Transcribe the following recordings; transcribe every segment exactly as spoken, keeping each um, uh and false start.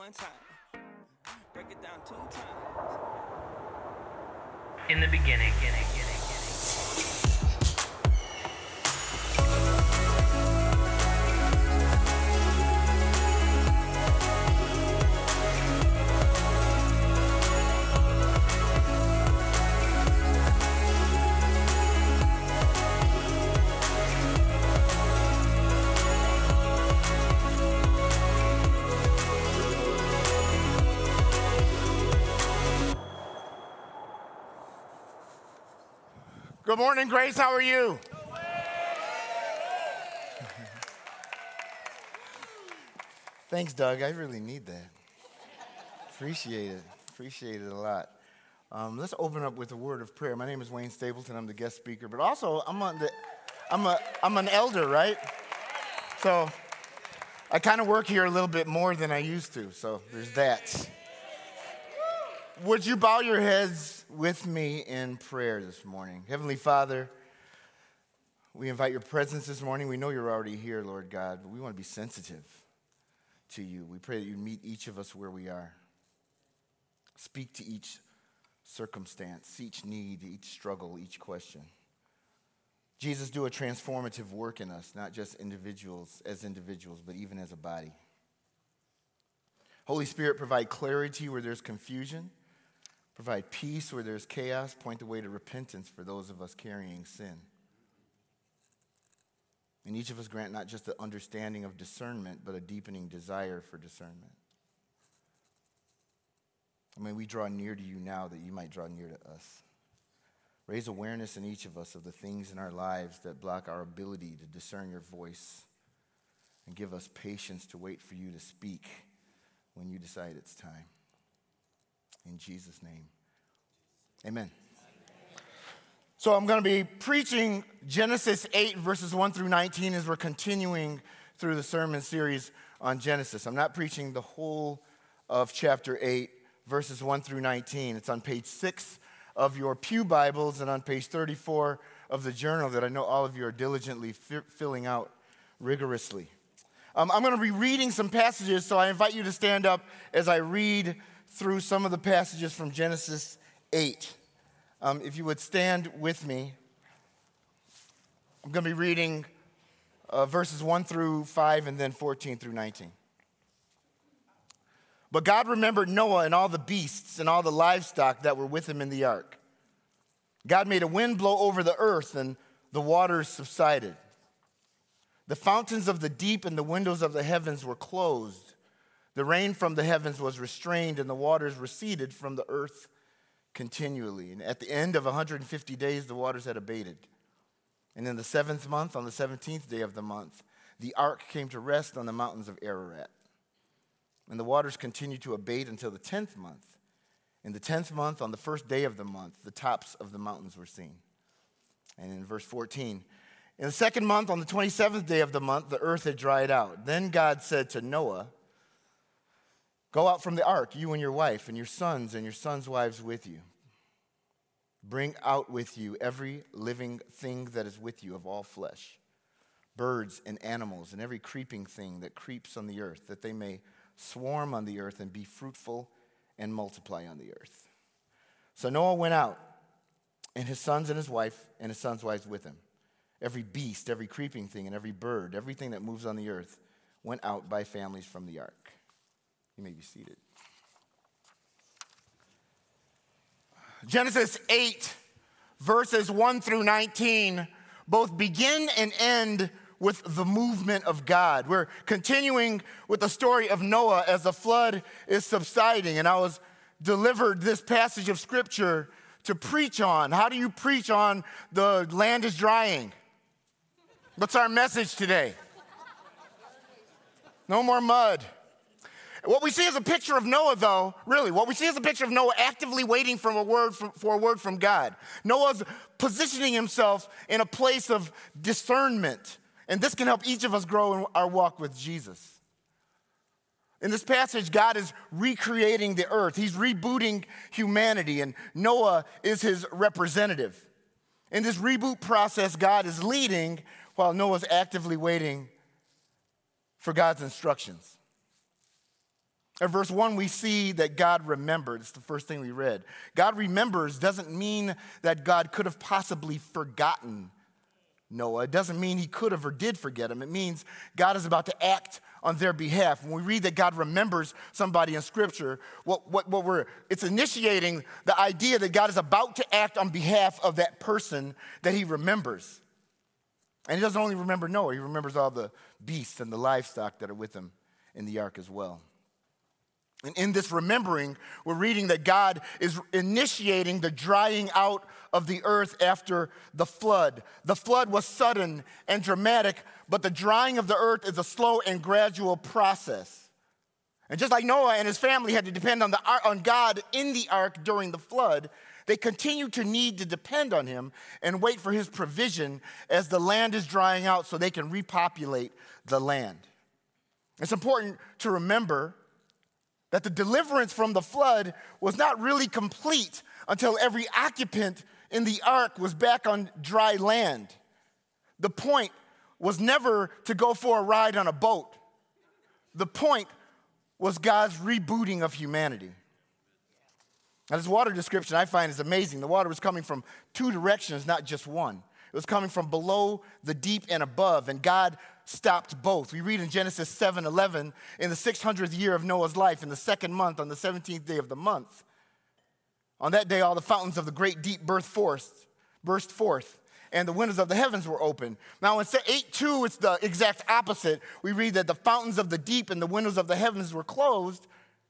one time. Break it down two times. In the beginning, beginning, beginning, beginning. Good morning, Grace. How are you? Thanks, Doug. I really need that. Appreciate it. Appreciate it a lot. Um, let's open up with a word of prayer. My name is Wayne Stapleton. I'm the guest speaker, but also I'm on the, I'm a, I'm an elder, right? So I kind of work here a little bit more than I used to. So there's that. Would you bow your heads with me in prayer this morning? Heavenly Father, we invite your presence this morning. We know you're already here, Lord God, but we want to be sensitive to you. We pray that you meet each of us where we are. Speak to each circumstance, each need, each struggle, each question. Jesus, do a transformative work in us, not just individuals as individuals, but even as a body. Holy Spirit, provide clarity where there's confusion. Provide peace where there's chaos. Point the way to repentance for those of us carrying sin. And each of us grant not just the understanding of discernment, but a deepening desire for discernment. I mean, we draw near to you now that you might draw near to us. Raise awareness in each of us of the things in our lives that block our ability to discern your voice. And give us patience to wait for you to speak when you decide it's time. In Jesus' name, amen. So I'm going to be preaching Genesis eight, verses one through nineteen as we're continuing through the sermon series on Genesis. I'm not preaching the whole of chapter eight, verses one through nineteen. It's on page six of your pew Bibles and on page thirty-four of the journal that I know all of you are diligently fi- filling out rigorously. Um, I'm going to be reading some passages, so I invite you to stand up as I read through some of the passages from Genesis eight. Um, if you would stand with me, I'm going to be reading uh, verses one through five and then fourteen through nineteen. But God remembered Noah and all the beasts and all the livestock that were with him in the ark. God made a wind blow over the earth and the waters subsided. The fountains of the deep and the windows of the heavens were closed. The rain from the heavens was restrained, and the waters receded from the earth continually. And at the end of one hundred fifty days, the waters had abated. And in the seventh month, on the seventeenth day of the month, the ark came to rest on the mountains of Ararat. And the waters continued to abate until the tenth month. In the tenth month, on the first day of the month, the tops of the mountains were seen. And in verse fourteen, in the second month, on the twenty-seventh day of the month, the earth had dried out. Then God said to Noah, "Go out from the ark, you and your wife, and your sons and your sons' wives with you. Bring out with you every living thing that is with you of all flesh, birds and animals, and every creeping thing that creeps on the earth, that they may swarm on the earth and be fruitful and multiply on the earth." So Noah went out, and his sons and his wife and his sons' wives with him. Every beast, every creeping thing, and every bird, everything that moves on the earth, went out by families from the ark. You may be seated. Genesis eight, verses one through nineteen, both begin and end with the movement of God. We're continuing with the story of Noah as the flood is subsiding. And I was delivered this passage of scripture to preach on. How do you preach on the land is drying? What's our message today? No more mud. What we see is a picture of Noah, though, really, what we see is a picture of Noah actively waiting for a word from, for a word from God. Noah's positioning himself in a place of discernment, and this can help each of us grow in our walk with Jesus. In this passage, God is recreating the earth. He's rebooting humanity, and Noah is his representative. In this reboot process, God is leading while Noah's actively waiting for God's instructions. In verse one, we see that God remembered. It's the first thing we read. God remembers doesn't mean that God could have possibly forgotten Noah. It doesn't mean he could have or did forget him. It means God is about to act on their behalf. When we read that God remembers somebody in Scripture, what, what, what we're, it's initiating the idea that God is about to act on behalf of that person that he remembers. And he doesn't only remember Noah, he remembers all the beasts and the livestock that are with him in the ark as well. And in this remembering, we're reading that God is initiating the drying out of the earth after the flood. The flood was sudden and dramatic, but the drying of the earth is a slow and gradual process. And just like Noah and his family had to depend on, the, on God in the ark during the flood, they continue to need to depend on him and wait for his provision as the land is drying out so they can repopulate the land. It's important to remember that the deliverance from the flood was not really complete until every occupant in the ark was back on dry land. The point was never to go for a ride on a boat. The point was God's rebooting of humanity. Now, this water description I find is amazing. The water was coming from two directions, not just one. It was coming from below, the deep, and above, and God stopped both. We read in Genesis seven eleven, in the six hundredth year of Noah's life, in the second month, on the seventeenth day of the month, on that day all the fountains of the great deep burst forth, burst forth, and the windows of the heavens were open. Now in eight two, it's the exact opposite. We read that the fountains of the deep and the windows of the heavens were closed,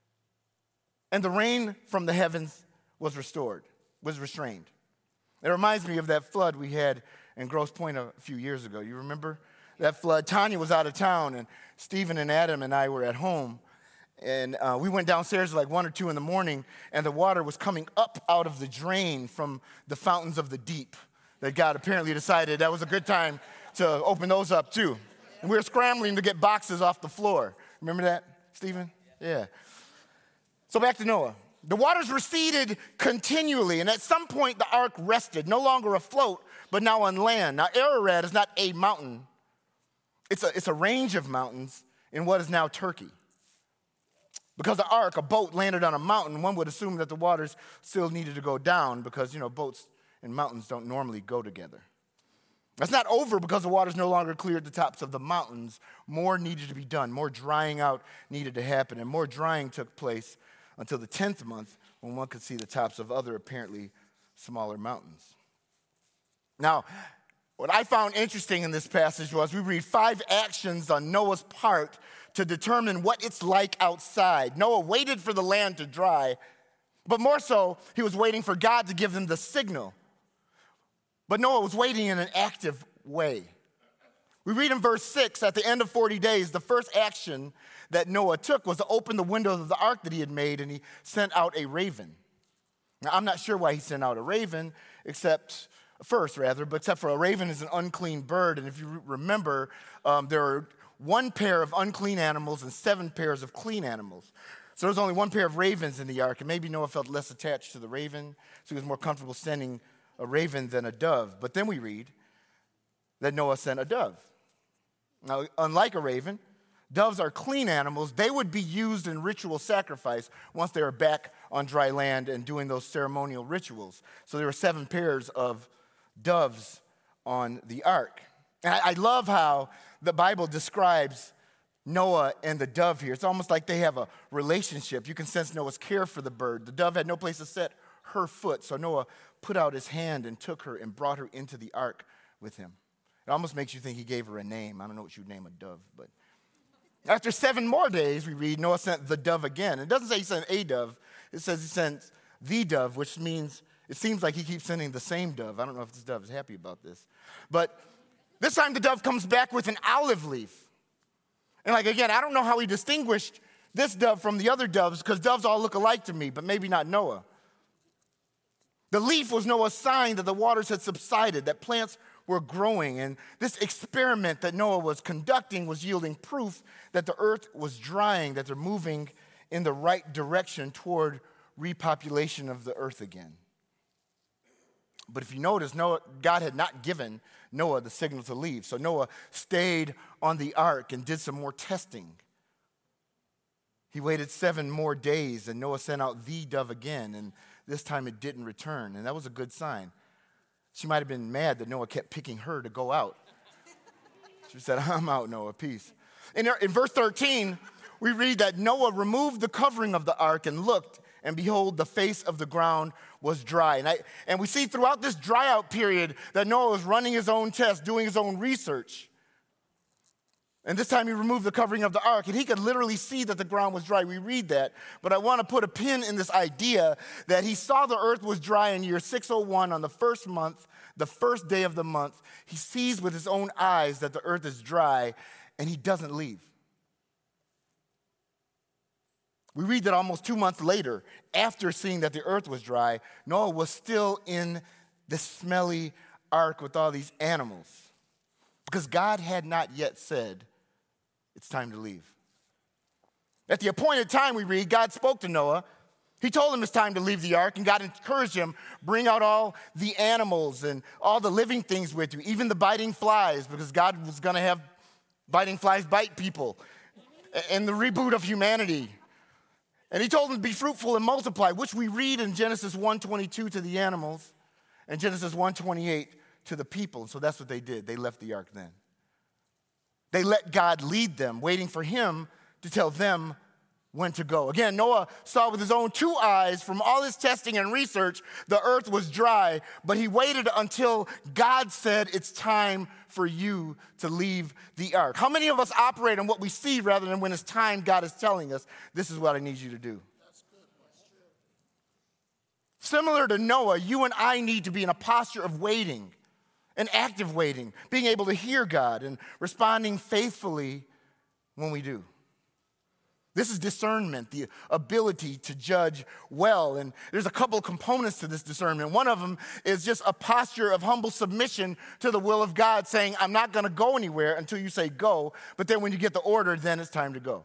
and the rain from the heavens was restored, was restrained. It reminds me of that flood we had in Grosse Pointe a few years ago. You remember that flood? Tanya was out of town, and Stephen and Adam and I were at home. And uh, we went downstairs at like one or two in the morning, and the water was coming up out of the drain from the fountains of the deep. That God apparently decided that was a good time to open those up too. And we were scrambling to get boxes off the floor. Remember that, Stephen? Yeah. So back to Noah. The waters receded continually, and at some point the ark rested, no longer afloat, but now on land. Now Ararat is not a mountain. It's a, it's a range of mountains in what is now Turkey. Because the ark, a boat landed on a mountain, one would assume that the waters still needed to go down because, you know, boats and mountains don't normally go together. That's not over because the waters no longer cleared the tops of the mountains. More needed to be done. More drying out needed to happen, and more drying took place until the tenth month when one could see the tops of other apparently smaller mountains. Now, what I found interesting in this passage was we read five actions on Noah's part to determine what it's like outside. Noah waited for the land to dry, but more so, he was waiting for God to give them the signal. But Noah was waiting in an active way. We read in verse six, at the end of forty days, the first action that Noah took was to open the windows of the ark that he had made, and he sent out a raven. Now, I'm not sure why he sent out a raven, except, first rather, but except for a raven is an unclean bird, and if you remember, um, there are one pair of unclean animals and seven pairs of clean animals. So there was only one pair of ravens in the ark, and maybe Noah felt less attached to the raven, so he was more comfortable sending a raven than a dove. But then we read that Noah sent a dove. Now, unlike a raven, doves are clean animals. They would be used in ritual sacrifice once they were back on dry land and doing those ceremonial rituals. So there were seven pairs of doves on the ark. And I, I love how the Bible describes Noah and the dove here. It's almost like they have a relationship. You can sense Noah's care for the bird. The dove had no place to set her foot, so Noah put out his hand and took her and brought her into the ark with him. It almost makes you think he gave her a name. I don't know what you'd name a dove, but after seven more days, we read Noah sent the dove again. It doesn't say he sent a dove. It says he sent the dove, which means it seems like he keeps sending the same dove. I don't know if this dove is happy about this. But this time the dove comes back with an olive leaf. And like, again, I don't know how he distinguished this dove from the other doves because doves all look alike to me, but maybe not Noah. The leaf was Noah's sign that the waters had subsided, that plants were growing, and this experiment that Noah was conducting was yielding proof that the earth was drying, that they're moving in the right direction toward repopulation of the earth again. But if you notice, Noah, God had not given Noah the signal to leave, so Noah stayed on the ark and did some more testing. He waited seven more days, and Noah sent out the dove again, and this time it didn't return, and that was a good sign. She might have been mad that Noah kept picking her to go out. She said, I'm out, Noah, peace. In, in verse thirteen, we read that Noah removed the covering of the ark and looked, and behold, the face of the ground was dry. And, I, and we see throughout this dry out period that Noah was running his own tests, doing his own research. And this time he removed the covering of the ark, and he could literally see that the ground was dry. We read that, but I want to put a pin in this idea that he saw the earth was dry in year six oh one on the first month, the first day of the month. He sees with his own eyes that the earth is dry, and he doesn't leave. We read that almost two months later, after seeing that the earth was dry, Noah was still in the smelly ark with all these animals, because God had not yet said, it's time to leave. At the appointed time, we read, God spoke to Noah. He told him it's time to leave the ark, and God encouraged him, bring out all the animals and all the living things with you, even the biting flies, because God was going to have biting flies bite people, and the reboot of humanity. And he told him to be fruitful and multiply, which we read in Genesis one twenty-two to the animals and Genesis one twenty-eight to the people. And so that's what they did. They left the ark then. They let God lead them, waiting for him to tell them when to go. Again, Noah saw with his own two eyes from all his testing and research, the earth was dry, but he waited until God said, it's time for you to leave the ark. How many of us operate on what we see rather than when it's time God is telling us, this is what I need you to do? That's good. That's true. Similar to Noah, you and I need to be in a posture of waiting, an active waiting, being able to hear God and responding faithfully when we do. This is discernment, the ability to judge well. And there's a couple of components to this discernment. One of them is just a posture of humble submission to the will of God, saying, I'm not going to go anywhere until you say go. But then when you get the order, then it's time to go.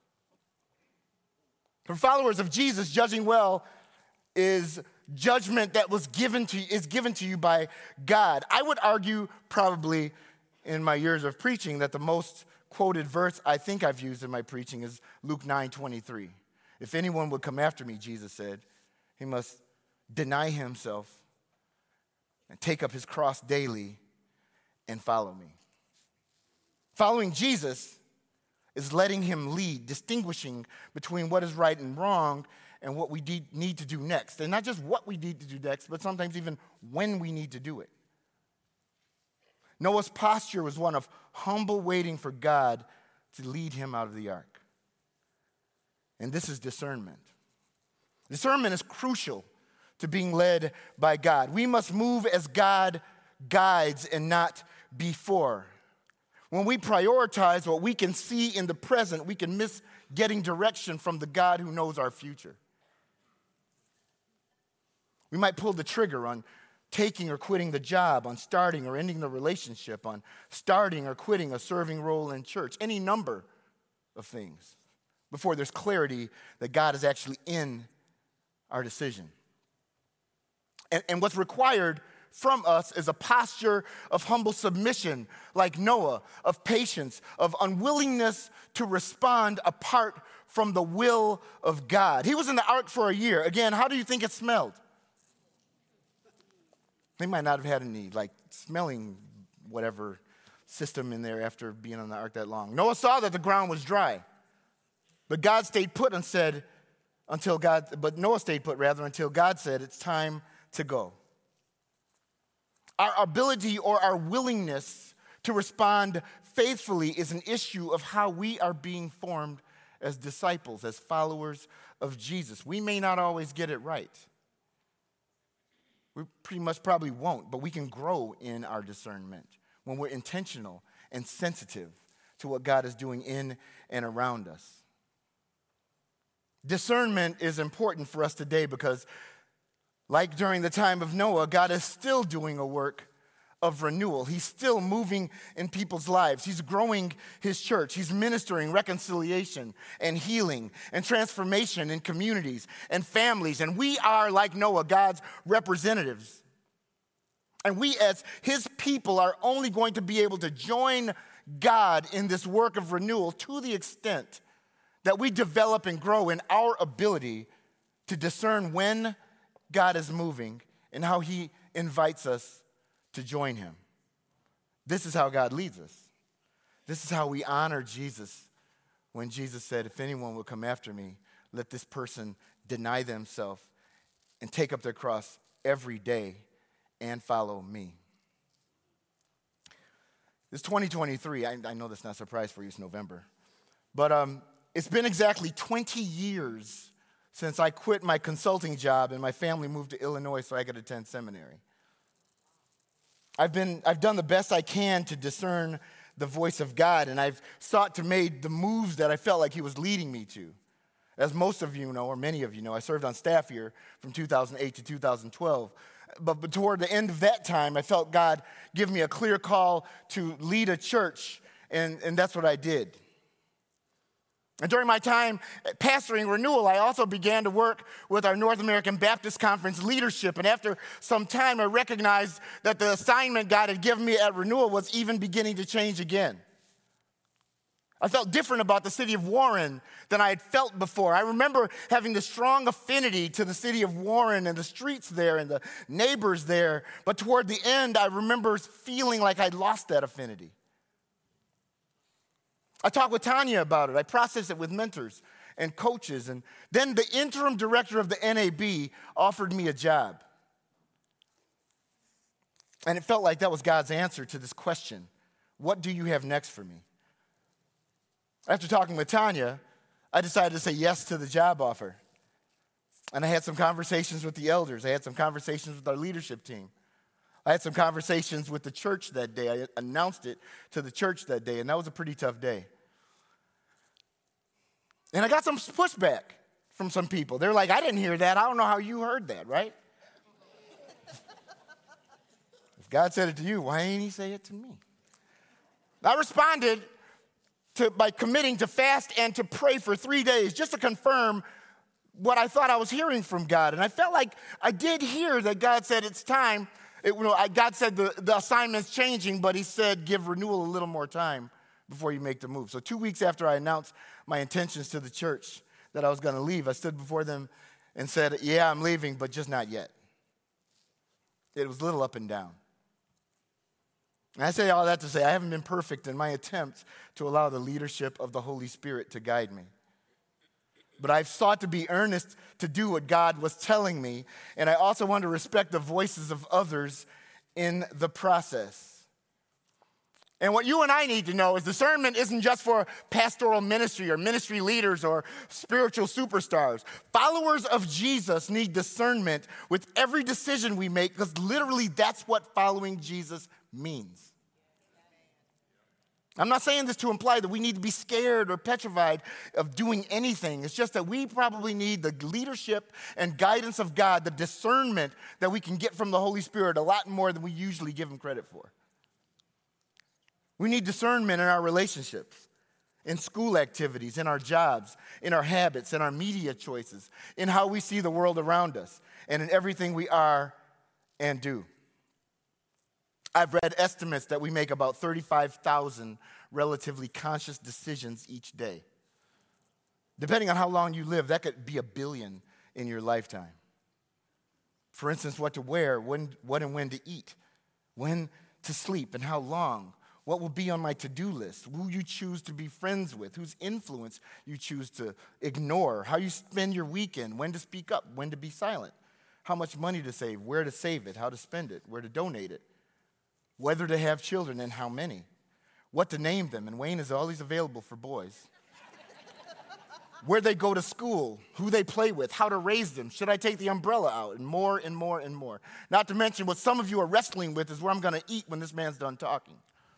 For followers of Jesus, judging well is judgment that was given to is given to you by God. I would argue probably in my years of preaching that the most quoted verse I think I've used in my preaching is Luke nine twenty-three. If anyone would come after me, Jesus said, he must deny himself and take up his cross daily and follow me. Following Jesus is letting him lead, distinguishing between what is right and wrong and what we need to do next. And not just what we need to do next, but sometimes even when we need to do it. Noah's posture was one of humble waiting for God to lead him out of the ark. And this is discernment. Discernment is crucial to being led by God. We must move as God guides and not before. When we prioritize what we can see in the present, we can miss getting direction from the God who knows our future. We might pull the trigger on taking or quitting the job, on starting or ending the relationship, on starting or quitting a serving role in church, any number of things, before there's clarity that God is actually in our decision. And, and what's required from us is a posture of humble submission, like Noah, of patience, of unwillingness to respond apart from the will of God. He was in the ark for a year. Again, how do you think it smelled? They might not have had any, like, smelling whatever system in there after being on the ark that long. Noah saw that the ground was dry. But God stayed put and said, until God, but Noah stayed put rather until God said, it's time to go. Our ability or our willingness to respond faithfully is an issue of how we are being formed as disciples, as followers of Jesus. We may not always get it right. We pretty much probably won't, but we can grow in our discernment when we're intentional and sensitive to what God is doing in and around us. Discernment is important for us today because, like during the time of Noah, God is still doing a work of renewal. He's still moving in people's lives. He's growing his church. He's ministering reconciliation and healing and transformation in communities and families. And we are, like Noah, God's representatives. And we as his people are only going to be able to join God in this work of renewal to the extent that we develop and grow in our ability to discern when God is moving and how he invites us to join him. This is how God leads us. This is how we honor Jesus when Jesus said, if anyone will come after me, let this person deny themselves and take up their cross every day and follow me. It's twenty twenty-three. I, I know that's not a surprise for you. It's November. But um, it's been exactly twenty years since I quit my consulting job and my family moved to Illinois so I could attend seminary. I've been, I've done the best I can to discern the voice of God, and I've sought to make the moves that I felt like he was leading me to. As most of you know, or many of you know, I served on staff here from two thousand eight to two thousand twelve. But, but toward the end of that time, I felt God give me a clear call to lead a church, and, and that's what I did. And during my time pastoring Renewal, I also began to work with our North American Baptist Conference leadership. And after some time, I recognized that the assignment God had given me at Renewal was even beginning to change again. I felt different about the city of Warren than I had felt before. I remember having this strong affinity to the city of Warren and the streets there and the neighbors there. But toward the end, I remember feeling like I'd lost that affinity. I talked with Tanya about it. I processed it with mentors and coaches. And then the interim director of the N A B offered me a job. And it felt like that was God's answer to this question. What do you have next for me? After talking with Tanya, I decided to say yes to the job offer. And I had some conversations with the elders. I had some conversations with our leadership team. I had some conversations with the church that day. I announced it to the church that day, and that was a pretty tough day. And I got some pushback from some people. They're like, I didn't hear that. I don't know how you heard that, right? If God said it to you, why ain't he say it to me? I responded to, by committing to fast and to pray for three days just to confirm what I thought I was hearing from God. And I felt like I did hear that God said it's time. It, you know, I, God said the, the assignment's changing, but he said give Renewal a little more time before you make the move. So two weeks after I announced my intentions to the church that I was going to leave, I stood before them and said, yeah, I'm leaving, but just not yet. It was a little up and down. And I say all that to say I haven't been perfect in my attempts to allow the leadership of the Holy Spirit to guide me. But I've sought to be earnest to do what God was telling me, and I also want to respect the voices of others in the process. And what you and I need to know is discernment isn't just for pastoral ministry or ministry leaders or spiritual superstars. Followers of Jesus need discernment with every decision we make, because literally that's what following Jesus means. I'm not saying this to imply that we need to be scared or petrified of doing anything. It's just that we probably need the leadership and guidance of God, the discernment that we can get from the Holy Spirit a lot more than we usually give him credit for. We need discernment in our relationships, in school activities, in our jobs, in our habits, in our media choices, in how we see the world around us, and in everything we are and do. I've read estimates that we make about thirty-five thousand relatively conscious decisions each day. Depending on how long you live, that could be a billion in your lifetime. For instance, what to wear, when, what and when to eat, when to sleep, and how long. What will be on my to-do list, who you choose to be friends with, whose influence you choose to ignore, how you spend your weekend, when to speak up, when to be silent, how much money to save, where to save it, how to spend it, where to donate it, whether to have children and how many, what to name them, and Wayne is always available for boys, where they go to school, who they play with, how to raise them, should I take the umbrella out, and more and more and more. Not to mention what some of you are wrestling with is where I'm going to eat when this man's done talking.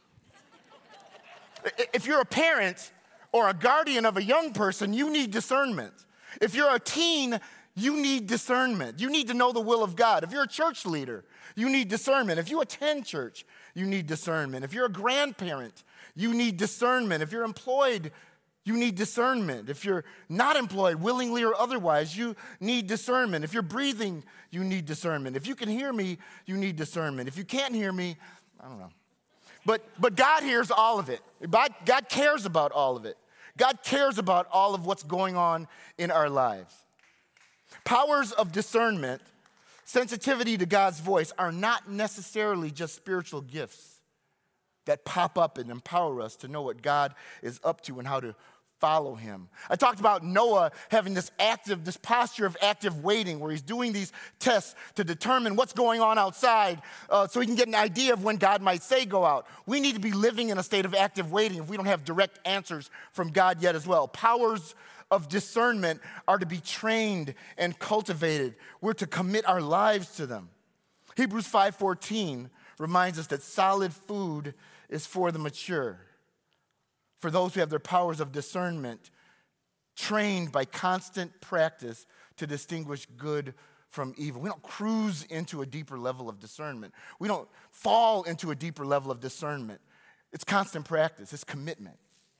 If you're a parent or a guardian of a young person, you need discernment. If you're a teen, you need discernment. You need to know the will of God. If you're a church leader, you need discernment. If you attend church, you need discernment. If you're a grandparent, you need discernment. If you're employed, you need discernment. If you're not employed, willingly or otherwise, you need discernment. If you're breathing, you need discernment. If you can hear me, you need discernment. If you can't hear me, I don't know. But, but God hears all of it. God cares about all of it. God cares about all of what's going on in our lives. Powers of discernment, sensitivity to God's voice are not necessarily just spiritual gifts that pop up and empower us to know what God is up to and how to follow him. I talked about Noah having this active, this posture of active waiting where he's doing these tests to determine what's going on outside uh, so he can get an idea of when God might say go out. We need to be living in a state of active waiting if we don't have direct answers from God yet as well. Powers of discernment are to be trained and cultivated. We're to commit our lives to them. Hebrews five fourteen reminds us that solid food is for the mature, for those who have their powers of discernment trained by constant practice to distinguish good from evil. We don't cruise into a deeper level of discernment. We don't fall into a deeper level of discernment. It's constant practice. It's commitment.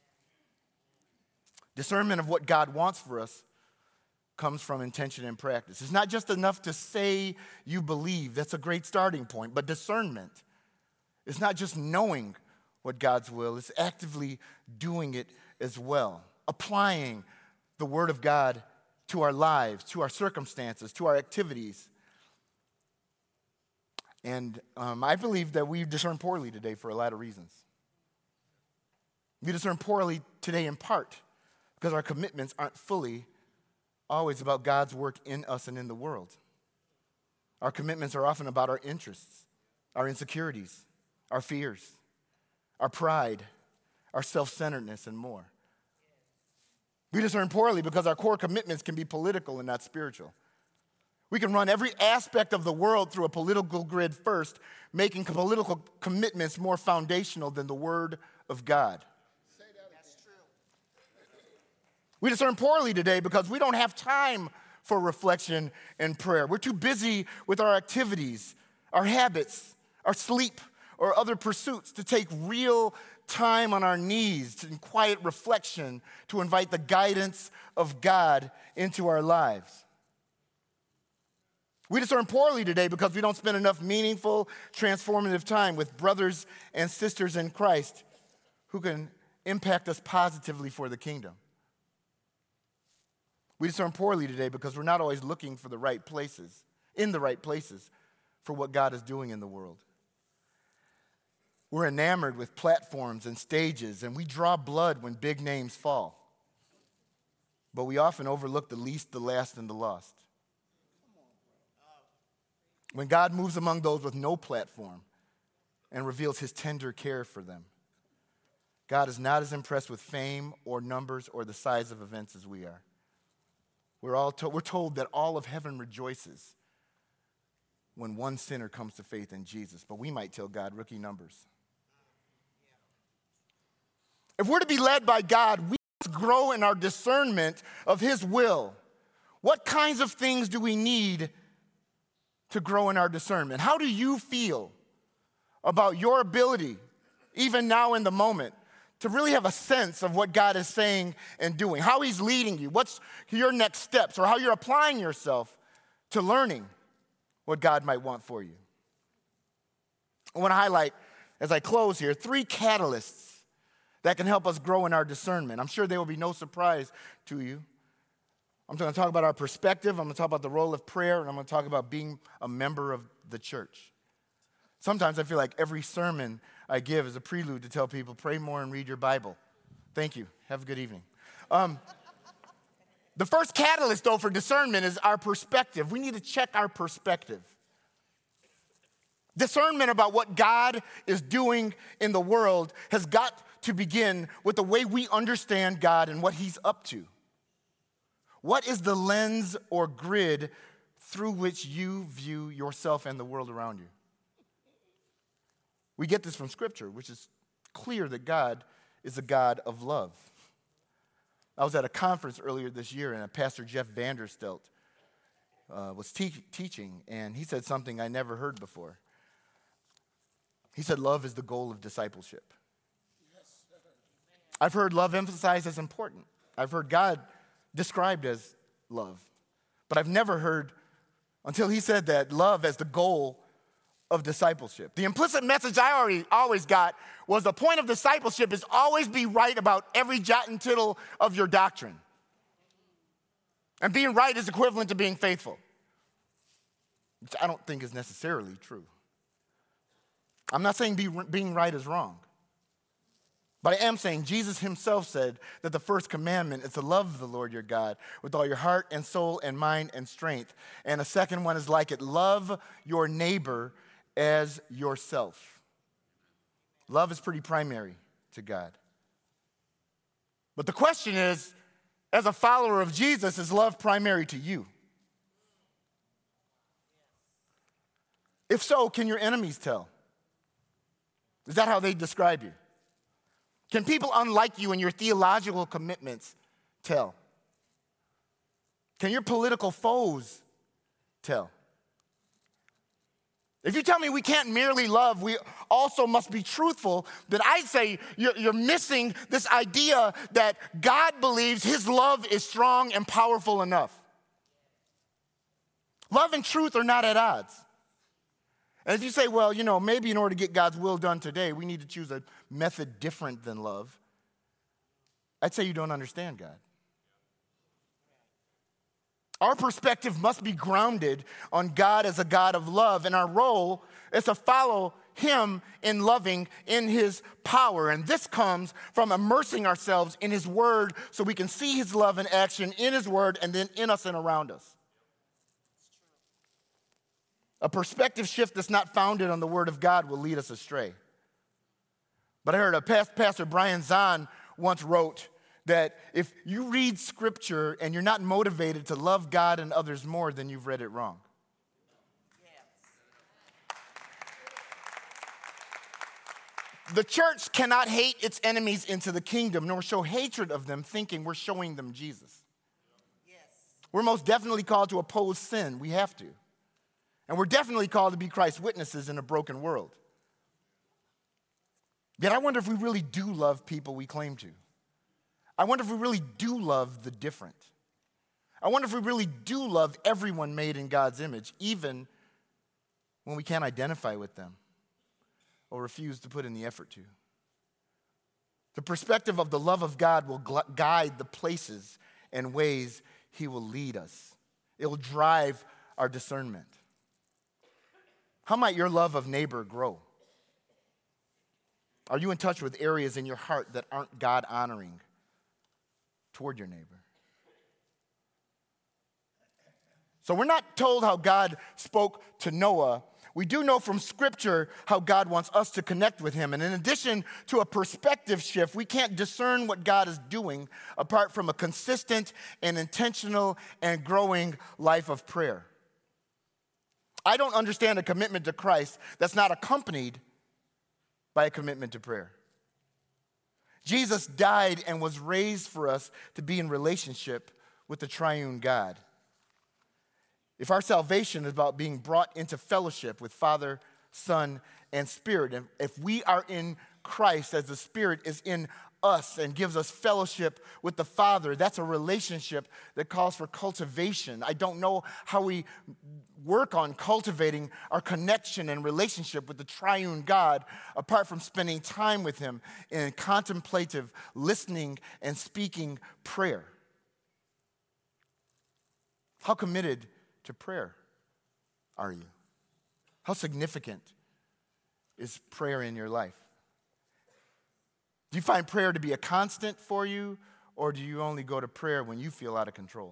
Discernment of what God wants for us comes from intention and practice. It's not just enough to say you believe. That's a great starting point. But discernment is not just knowing what God's will, it's actively doing it as well. Applying the Word of God to our lives, to our circumstances, to our activities. And um, I believe that we discern poorly today for a lot of reasons. We discern poorly today in part because our commitments aren't fully always about God's work in us and in the world. Our commitments are often about our interests, our insecurities, our fears, our pride, our self-centeredness, and more. We discern poorly because our core commitments can be political and not spiritual. We can run every aspect of the world through a political grid first, making political commitments more foundational than the Word of God. Say that That's true. We discern poorly today because we don't have time for reflection and prayer. We're too busy with our activities, our habits, our sleep, or other pursuits to take real time on our knees in quiet reflection to invite the guidance of God into our lives. We discern poorly today because we don't spend enough meaningful, transformative time with brothers and sisters in Christ who can impact us positively for the kingdom. We discern poorly today because we're not always looking for the right places, in the right places, for what God is doing in the world. We're enamored with platforms and stages, and we draw blood when big names fall. But we often overlook the least, the last, and the lost. When God moves among those with no platform and reveals his tender care for them, God is not as impressed with fame or numbers or the size of events as we are. We're, all to- we're told that all of heaven rejoices when one sinner comes to faith in Jesus, but we might tell God rookie numbers. If we're to be led by God, we must grow in our discernment of his will. What kinds of things do we need to grow in our discernment? How do you feel about your ability, even now in the moment, to really have a sense of what God is saying and doing, how he's leading you, what's your next steps, or how you're applying yourself to learning what God might want for you? I want to highlight, as I close here, three catalysts that can help us grow in our discernment. I'm sure they will be no surprise to you. I'm going to talk about our perspective, I'm going to talk about the role of prayer, and I'm going to talk about being a member of the church. Sometimes I feel like every sermon I give is a prelude to tell people, pray more and read your Bible. Thank you. Have a good evening. Um, the first catalyst, though, for discernment is our perspective. We need to check our perspective. Discernment about what God is doing in the world has got to begin with the way we understand God and what he's up to. What is the lens or grid through which you view yourself and the world around you? We get this from Scripture, which is clear that God is a God of love. I was at a conference earlier this year, and Pastor Jeff Vanderstelt uh, was te- teaching, and he said something I never heard before. He said, love is the goal of discipleship. I've heard love emphasized as important. I've heard God described as love. But I've never heard, until he said that, love as the goal of discipleship. The implicit message I already always got was the point of discipleship is always be right about every jot and tittle of your doctrine. And being right is equivalent to being faithful, which I don't think is necessarily true. I'm not saying be, being right is wrong. But I am saying Jesus himself said that the first commandment is to love the Lord your God with all your heart and soul and mind and strength. And the second one is like it, love your neighbor as yourself. Love is pretty primary to God. But the question is, as a follower of Jesus, is love primary to you? If so, can your enemies tell? Is that how they describe you? Can people unlike you and your theological commitments tell? Can your political foes tell? If you tell me we can't merely love, we also must be truthful, then I'd say you're, you're missing this idea that God believes his love is strong and powerful enough. Love and truth are not at odds. And if you say, well, you know, maybe in order to get God's will done today, we need to choose a method different than love, I'd say you don't understand God. Our perspective must be grounded on God as a God of love, and our role is to follow him in loving in his power. And this comes from immersing ourselves in his word so we can see his love in action in his word and then in us and around us. A perspective shift that's not founded on the word of God will lead us astray. But I heard a past pastor, Brian Zahn, once wrote that if you read scripture and you're not motivated to love God and others more, then you've read it wrong. The church cannot hate its enemies into the kingdom, nor show hatred of them, thinking we're showing them Jesus. Yes. We're most definitely called to oppose sin. We have to. And we're definitely called to be Christ's witnesses in a broken world. Yet I wonder if we really do love people we claim to. I wonder if we really do love the different. I wonder if we really do love everyone made in God's image, even when we can't identify with them or refuse to put in the effort to. The perspective of the love of God will gl- guide the places and ways he will lead us. It will drive our discernment. How might your love of neighbor grow? Are you in touch with areas in your heart that aren't God-honoring toward your neighbor? So we're not told how God spoke to Noah. We do know from Scripture how God wants us to connect with him. And in addition to a perspective shift, we can't discern what God is doing apart from a consistent and intentional and growing life of prayer. I don't understand a commitment to Christ that's not accompanied by a commitment to prayer. Jesus died and was raised for us to be in relationship with the triune God. If our salvation is about being brought into fellowship with Father, Son, and Spirit, and if we are in Christ as the Spirit is in us and gives us fellowship with the Father, that's a relationship that calls for cultivation. I don't know how we work on cultivating our connection and relationship with the triune God apart from spending time with him in contemplative listening and speaking prayer. How committed to prayer are you? How significant is prayer in your life? Do you find prayer to be a constant for you, or do you only go to prayer when you feel out of control?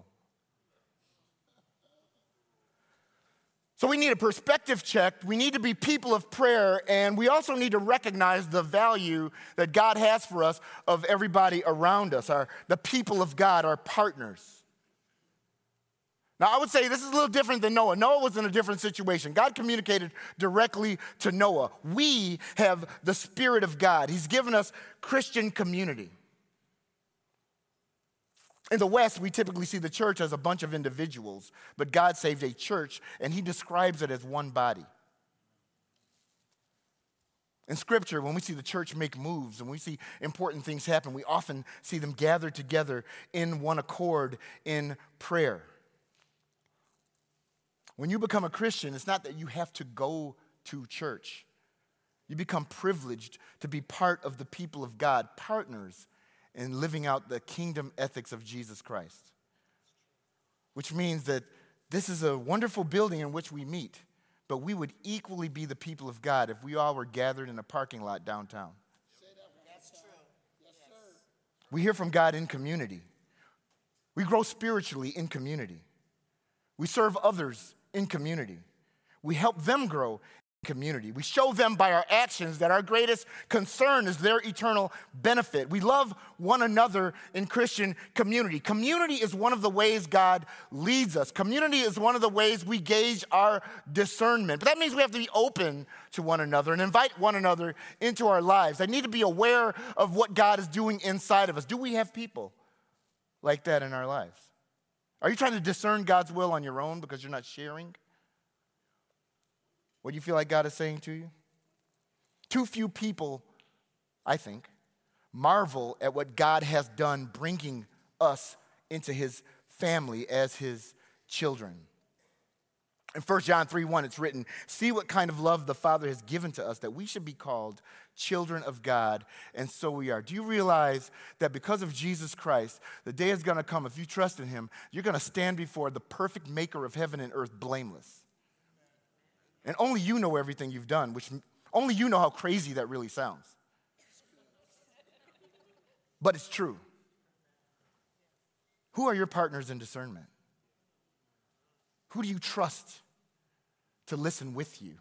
So we need a perspective check. We need to be people of prayer, and we also need to recognize the value that God has for us of everybody around us, our, the people of God, our partners. Now, I would say this is a little different than Noah. Noah was in a different situation. God communicated directly to Noah. We have the Spirit of God. He's given us Christian community. In the West, we typically see the church as a bunch of individuals, but God saved a church, and he describes it as one body. In Scripture, when we see the church make moves and we see important things happen, we often see them gathered together in one accord in prayer. When you become a Christian, it's not that you have to go to church. You become privileged to be part of the people of God, partners in living out the kingdom ethics of Jesus Christ. Which means that this is a wonderful building in which we meet, but we would equally be the people of God if we all were gathered in a parking lot downtown. That's true. Yes, sir. We hear from God in community. We grow spiritually in community. We serve others in community. We help them grow in community. We show them by our actions that our greatest concern is their eternal benefit. We love one another in Christian community. Community is one of the ways God leads us. Community is one of the ways we gauge our discernment. But that means we have to be open to one another and invite one another into our lives. I need to be aware of what God is doing inside of us. Do we have people like that in our lives? Are you trying to discern God's will on your own because you're not sharing what you feel like God is saying to you? Too few people, I think, marvel at what God has done bringing us into his family as his children. In First John three one, it's written, "See what kind of love the Father has given to us, that we should be called children of God, and so we are." Do you realize that because of Jesus Christ, the day is going to come, if you trust in him, you're going to stand before the perfect maker of heaven and earth blameless? And only you know everything you've done, which only you know how crazy that really sounds. But it's true. Who are your partners in discernment? Who do you trust to listen with you?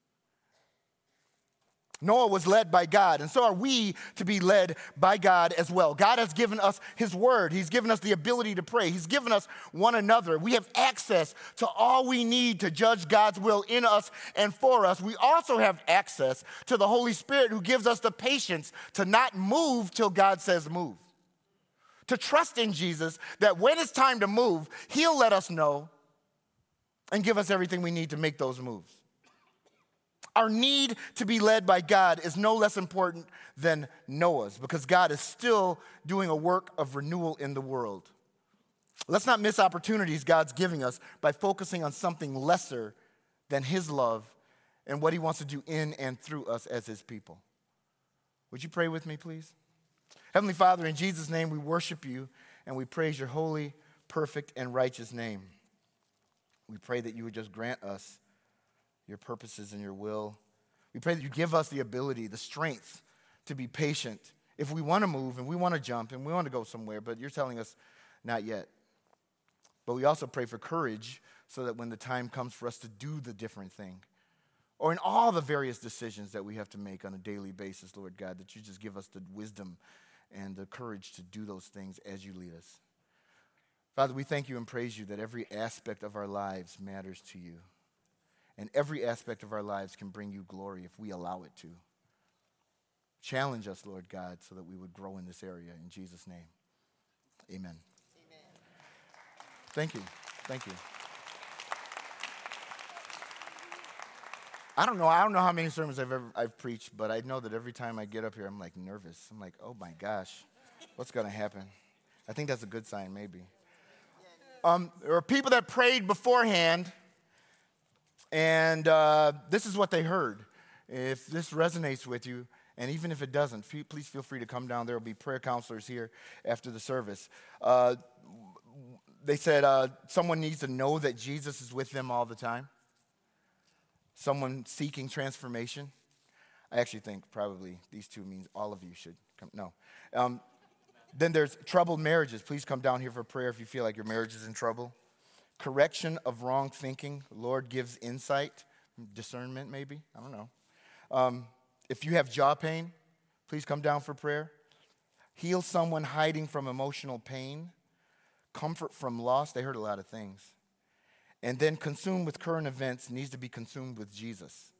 Noah was led by God, and so are we to be led by God as well. God has given us his word. He's given us the ability to pray. He's given us one another. We have access to all we need to judge God's will in us and for us. We also have access to the Holy Spirit, who gives us the patience to not move till God says move. To trust in Jesus that when it's time to move, he'll let us know and give us everything we need to make those moves. Our need to be led by God is no less important than Noah's, because God is still doing a work of renewal in the world. Let's not miss opportunities God's giving us by focusing on something lesser than his love and what he wants to do in and through us as his people. Would you pray with me, please? Heavenly Father, in Jesus' name, we worship you and we praise your holy, perfect, and righteous name. We pray that you would just grant us your purposes and your will. We pray that you give us the ability, the strength to be patient if we want to move and we want to jump and we want to go somewhere, but you're telling us not yet. But we also pray for courage so that when the time comes for us to do the different thing, or in all the various decisions that we have to make on a daily basis, Lord God, that you just give us the wisdom and the courage to do those things as you lead us. Father, we thank you and praise you that every aspect of our lives matters to you. And every aspect of our lives can bring you glory if we allow it to. Challenge us, Lord God, so that we would grow in this area. In Jesus' name, amen. Amen. Thank you. Thank you. I don't know. I don't know how many sermons I've ever I've preached, but I know that every time I get up here, I'm like nervous. I'm like, oh my gosh, what's going to happen? I think that's a good sign, maybe. Um, there were people that prayed beforehand. And uh, this is what they heard. If this resonates with you, and even if it doesn't, f- please feel free to come down. There will be prayer counselors here after the service. Uh, they said uh, someone needs to know that Jesus is with them all the time. Someone seeking transformation. I actually think probably these two means all of you should come. No. Um, then there's troubled marriages. Please come down here for prayer if you feel like your marriage is in trouble. Correction of wrong thinking. Lord gives insight, discernment maybe. I don't know. Um, if you have jaw pain, please come down for prayer. Heal someone hiding from emotional pain. Comfort from loss. They heard a lot of things. And then consumed with current events needs to be consumed with Jesus.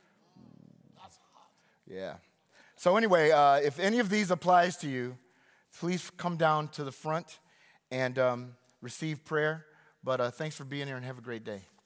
Yeah. So anyway, uh, if any of these applies to you, please come down to the front and um, receive prayer. But uh, thanks for being here and have a great day.